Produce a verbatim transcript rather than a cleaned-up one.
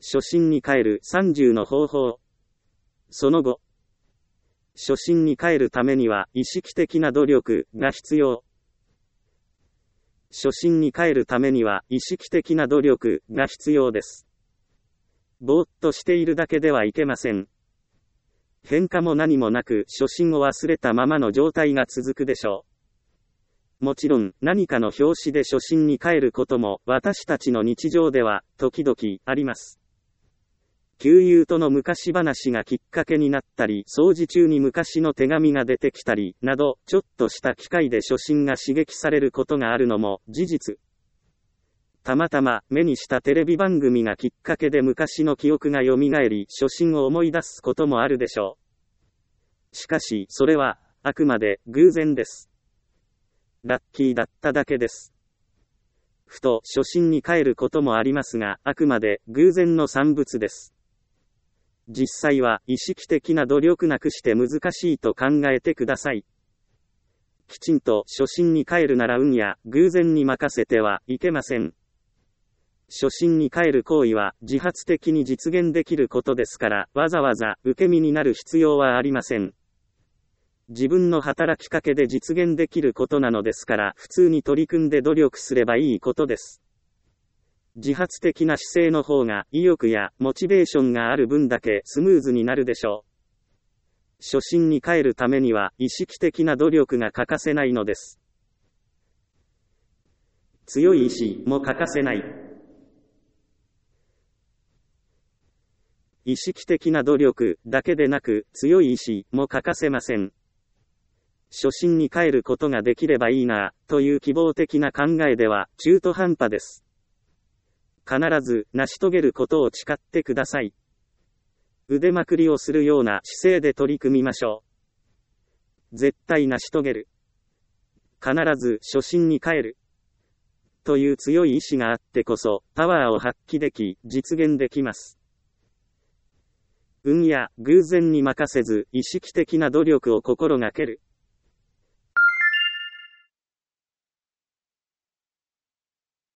初心に帰るさんじゅうの方法。その後、初心に帰るためには意識的な努力が必要。初心に帰るためには意識的な努力が必要です。ぼーっとしているだけではいけません。変化も何もなく初心を忘れたままの状態が続くでしょう。もちろん何かの拍子で初心に帰ることも私たちの日常では時々あります。旧友との昔話がきっかけになったり、掃除中に昔の手紙が出てきたりなど、ちょっとした機会で初心が刺激されることがあるのも事実。たまたま目にしたテレビ番組がきっかけで昔の記憶が蘇り、初心を思い出すこともあるでしょう。しかし、それはあくまで偶然です。ラッキーだっただけです。ふと初心に帰ることもありますが、あくまで偶然の産物です。実際は意識的な努力なくして難しいと考えてください。きちんと初心に帰るなら運や偶然に任せてはいけません。初心に帰る行為は自発的に実現できることですから、わざわざ受け身になる必要はありません。自分の働きかけで実現できることなのですから、普通に取り組んで努力すればいいことです。自発的な姿勢の方が意欲やモチベーションがある分だけスムーズになるでしょう。初心に帰るためには意識的な努力が欠かせないのです。強い意志も欠かせない。意識的な努力だけでなく強い意志も欠かせません。初心に帰ることができればいいなという希望的な考えでは中途半端です。必ず成し遂げることを誓ってください。腕まくりをするような姿勢で取り組みましょう。絶対成し遂げる。必ず初心に帰る。という強い意志があってこそ、パワーを発揮でき、実現できます。運や偶然に任せず、意識的な努力を心がける。